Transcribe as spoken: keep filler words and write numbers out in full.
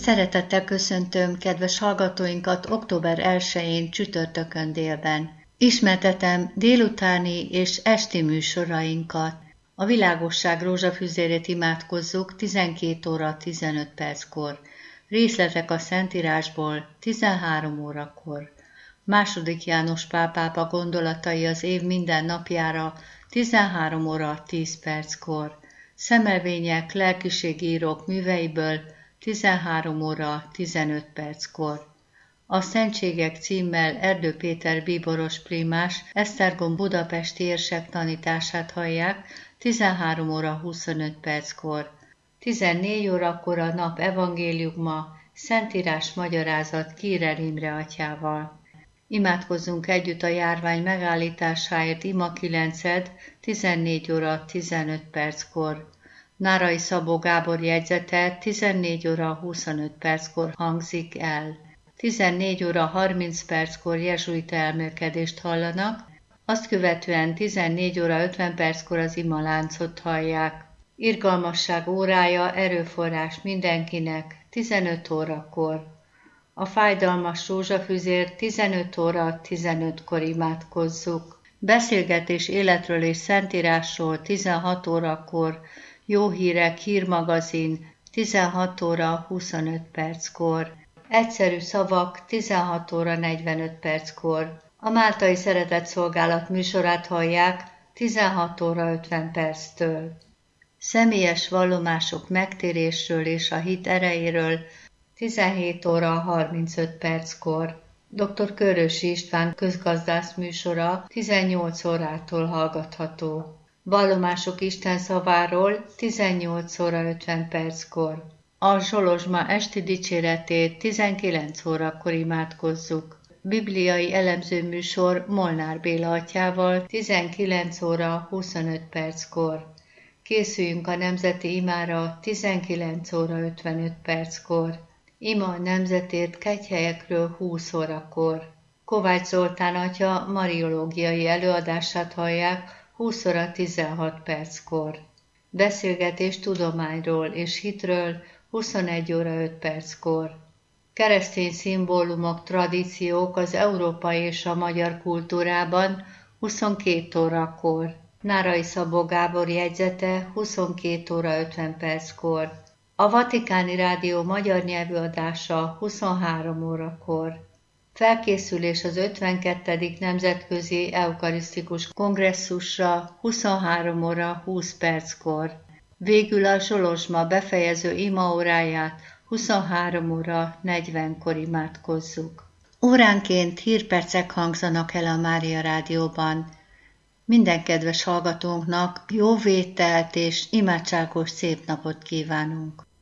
Szeretettel köszöntöm kedves hallgatóinkat október elsején csütörtökön délben. Ismertetem délutáni és esti műsorainkat. A világosság rózsafüzérét imádkozzuk tizenkét óra tizenöt perckor. Részletek a Szentírásból tizenhárom órakor. Második János Pál pápa gondolatai az év minden napjára tizenhárom óra tíz perckor. Szemelvények lelkiségírók műveiből tizenhárom óra tizenöt perckor. A Szentségek címmel Erdő Péter bíboros primás Esztergom budapesti érsek tanítását hallják tizenhárom óra huszonöt perckor. tizennégy órakor a nap evangéliuma, Szentírás magyarázat Kírer Imre atyával. Imádkozzunk együtt a járvány megállításáért ima kilenced tizennégy óra tizenöt perckor. Nárai Szabó Gábor jegyzete tizennégy óra huszonöt perckor hangzik el. tizennégy óra harminc perckor jezsuita elmélkedést hallanak, azt követően tizennégy óra ötven perckor az imaláncot hallják. Irgalmasság órája, erőforrás mindenkinek tizenöt órakor. A fájdalmas rózsafüzér tizenöt óra tizenötkor imádkozzuk. Beszélgetés életről és Szentírásról tizenhat órakor, Jó hírek hírmagazin tizenhat óra huszonöt perckor. Egyszerű szavak tizenhat óra negyvenöt perckor. A Máltai Szeretetszolgálat műsorát hallják tizenhat óra ötven perctől. Személyes vallomások megtérésről és a hit erejéről tizenhét óra harmincöt perckor. doktor Körösi István közgazdász műsora tizennyolc órától hallgatható. Vallomások Isten szaváról tizennyolc óra ötven perckor. A Zsolozsma esti dicséretét tizenkilenc órakor imádkozzuk. Bibliai elemző műsor Molnár Béla atyával tizenkilenc óra huszonöt perckor. Készüljünk a nemzeti imára tizenkilenc óra ötvenöt perckor. Ima a nemzetért kegyhelyekről húsz órakor. Kovács Zoltán atya mariológiai előadását hallják húsz óra tizenhat perckor. Beszélgetés tudományról és hitről huszonegy óra öt perckor. Keresztény szimbólumok, tradíciók az európai és a magyar kultúrában huszonkét órakor. Nárai Szabó Gábor jegyzete huszonkét óra ötven perckor. A Vatikáni Rádió magyar nyelvű adása huszonhárom órakor. Felkészülés az ötvenkettedik Nemzetközi Eukarisztikus Kongresszusra huszonhárom óra húsz perckor. Végül a Zsolozsma befejező imaóráját huszonhárom óra negyvenkor imádkozzuk. Óránként hírpercek hangzanak el a Mária Rádióban. Minden kedves hallgatónknak jó vételt és imádságos szép napot kívánunk.